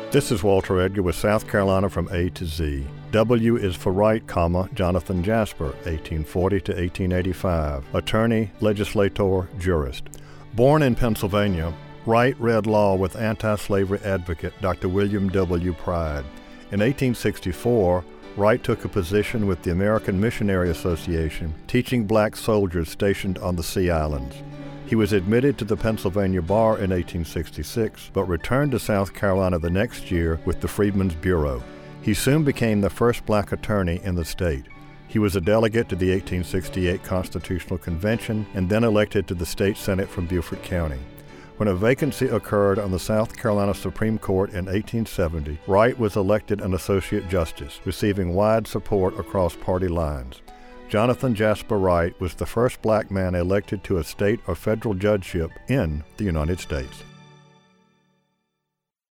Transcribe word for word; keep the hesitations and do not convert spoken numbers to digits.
This is Walter Edgar with South Carolina from A to Z. W is for Wright, comma, Jonathan Jasper, eighteen forty to eighteen eighty-five, attorney, legislator, jurist. Born in Pennsylvania, Wright read law with anti-slavery advocate Doctor William W. Pride. In eighteen sixty-four, Wright took a position with the American Missionary Association, teaching black soldiers stationed on the Sea Islands. He was admitted to the Pennsylvania bar in eighteen sixty-six, but returned to South Carolina the next year with the Freedmen's Bureau. He soon became the first black attorney in the state. He was a delegate to the eighteen sixty-eight Constitutional Convention and then elected to the state Senate from Beaufort County. When a vacancy occurred on the South Carolina Supreme Court in eighteen seventy, Wright was elected an Associate Justice, receiving wide support across party lines. Jonathan Jasper Wright was the first black man elected to a state or federal judgeship in the United States.